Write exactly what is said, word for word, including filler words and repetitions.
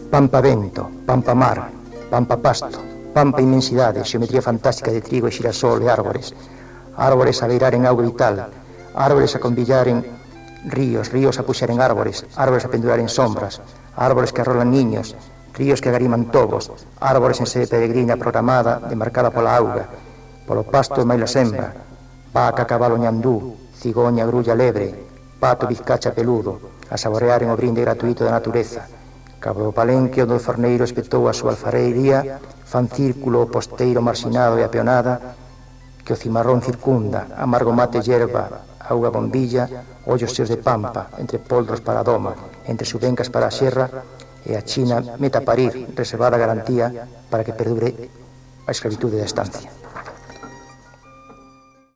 Pampa vento, pampa mar, pampa pasto, pampa inmensidade, xeometría fantástica de trigo e xirasol e árbores, árbores a beirar en auga vital, árbores a convillar en ríos, ríos a puxar en árbores, árbores a pendurar en sombras, árbores que arrolan niños, ríos que agariman tobos, árbores en sede peregrina programada, demarcada pola auga, polo pasto e maila sembra, vaca, cabalo, ñandú, cigoña, grulla, lebre, pato, bizcacha, peludo, a saborear en o brinde gratuito da natureza. Cabo do palenque onde o forneiro espetou a súa alfareiría, fan círculo o posteiro marxinado e a peonada, que o cimarrón circunda, amargo mate yerba, auga bombilla, ollos seus de pampa, entre poldros para a doma, entre subencas para a xerra, e a China meta a parir, reservada garantía para que perdure a esclavitude da estancia.